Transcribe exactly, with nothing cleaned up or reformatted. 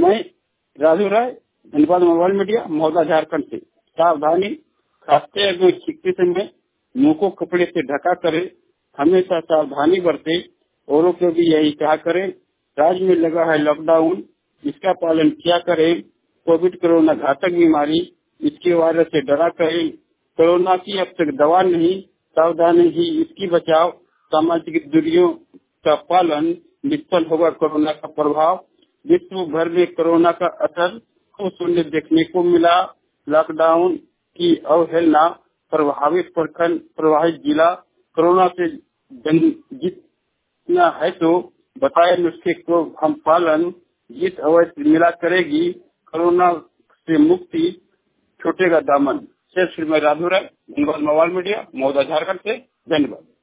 मैं राजू राय, धन्यवाद mobile media, Mahoda, Jharkhand से। सावधानी, खांसते अगर छींकते समय मुंह को कपड़े से ढका करे, हमेशा सावधानी बरते, औरों को भी यही कहा करें। राज्य में लगा है लॉकडाउन, इसका पालन किया करें। कोविड कोरोना घातक बीमारी, इसके वायरस से डरा करें। कोरोना की अब तक दवा नहीं, सावधानी ही इसकी बचाव। सामाजिक दूरियों का पालन, निष्फल होगा कोरोना का प्रभाव। विश्व भर में कोरोना का असर को सुनने देखने को मिला। लॉकडाउन की अवहेलना, प्रभावित प्रखंड, प्रभावित जिला, कोरोना से जंग जीतना है तो बताए नुस्खे को हम पालन, जीत अवश्य मिला करेगी। कोरोना से मुक्ति, छूटेगा दामन। शेष मैं राधू राय, धन्यवाद मोबाइल मीडिया, महोदा, झारखंड से। धन्यवाद।